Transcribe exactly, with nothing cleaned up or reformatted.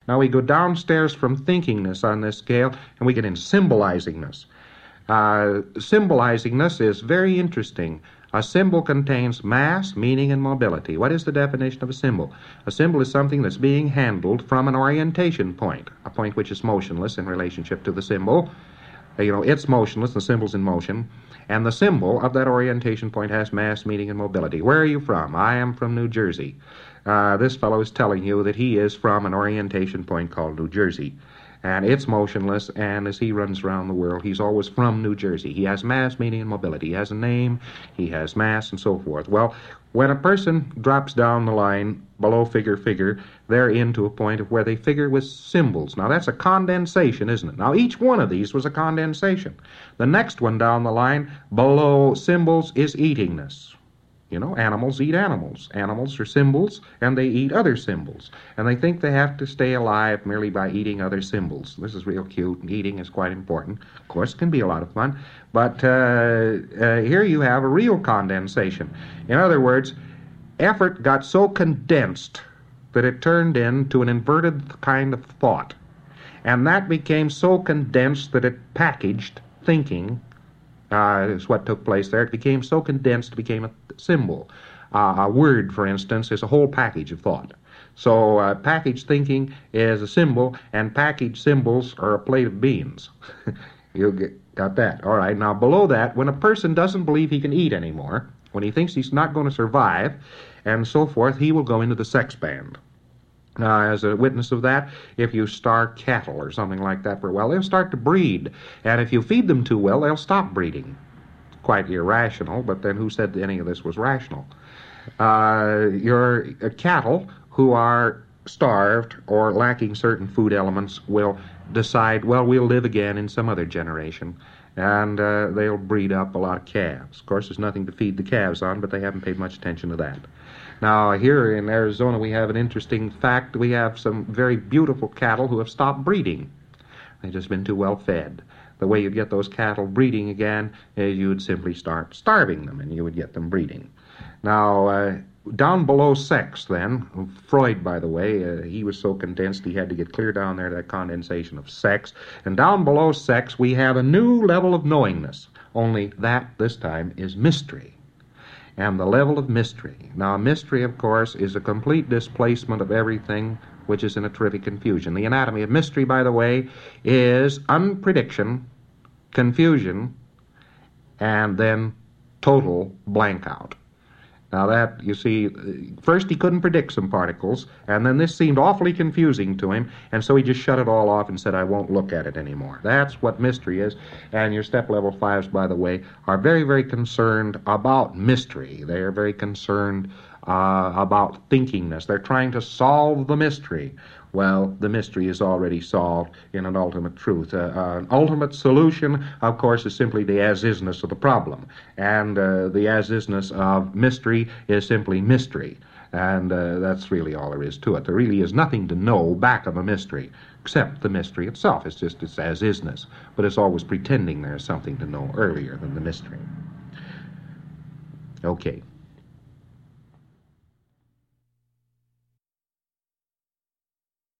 Now we go downstairs from thinkingness on this scale, and we get in symbolizingness. Uh, symbolizingness is very interesting. A symbol contains mass, meaning, and mobility. What is the definition of a symbol? A symbol is something that's being handled from an orientation point, a point which is motionless in relationship to the symbol. Uh, You know, it's motionless, the symbol's in motion, and the symbol of that orientation point has mass, meaning, and mobility. Where are you from? I am from New Jersey. Uh, this fellow is telling you that he is from an orientation point called New Jersey. And it's motionless, and as he runs around the world, he's always from New Jersey. He has mass, meaning, and mobility. He has a name, he has mass, and so forth. Well, when a person drops down the line below figure, figure, they're into a point of where they figure with symbols. Now, that's a condensation, isn't it? Now, each one of these was a condensation. The next one down the line below symbols is eatingness. You know, animals eat animals. Animals are symbols, and they eat other symbols. And they think they have to stay alive merely by eating other symbols. This is real cute. Eating is quite important. Of course, it can be a lot of fun. But uh, uh, here you have a real condensation. In other words, effort got so condensed that it turned into an inverted kind of thought. And that became so condensed that it packaged thinking. Uh, is what took place there. It became so condensed, it became a symbol. Uh, a word, for instance, is a whole package of thought. So uh, packaged thinking is a symbol, and packaged symbols are a plate of beans. You get, got that. All right, now below that, when a person doesn't believe he can eat anymore, when he thinks he's not going to survive, and so forth, he will go into the sex band. Uh, as a witness of that, if you starve cattle or something like that for a while, they'll start to breed. And if you feed them too well, they'll stop breeding. Quite irrational, but then who said any of this was rational? Uh, your uh, cattle who are starved or lacking certain food elements will decide, well, we'll live again in some other generation. And uh, they'll breed up a lot of calves. Of course, there's nothing to feed the calves on, but they haven't paid much attention to that. Now, here in Arizona, we have an interesting fact. We have some very beautiful cattle who have stopped breeding. They've just been too well fed. The way you'd get those cattle breeding again is you'd simply start starving them, and you would get them breeding. Now, uh, down below sex, then, Freud, by the way, uh, he was so condensed he had to get clear down there, that condensation of sex. And down below sex, we have a new level of knowingness, only that, this time, is mystery. And the level of mystery. Now, mystery, of course, is a complete displacement of everything which is in a terrific confusion. The anatomy of mystery, by the way, is unprediction, confusion, and then total blank out. Now that, you see, first he couldn't predict some particles, and then this seemed awfully confusing to him, and so he just shut it all off and said, I won't look at it anymore. That's what mystery is, and your step level fives, by the way, are very, very concerned about mystery. They are very concerned uh, about thinkingness. They're trying to solve the mystery. Well, the mystery is already solved in an ultimate truth. Uh, uh, an ultimate solution, of course, is simply the as-isness of the problem. And uh, the as-isness of mystery is simply mystery. And uh, that's really all there is to it. There really is nothing to know back of a mystery, except the mystery itself. It's just its as-isness. But it's always pretending there's something to know earlier than the mystery. Okay.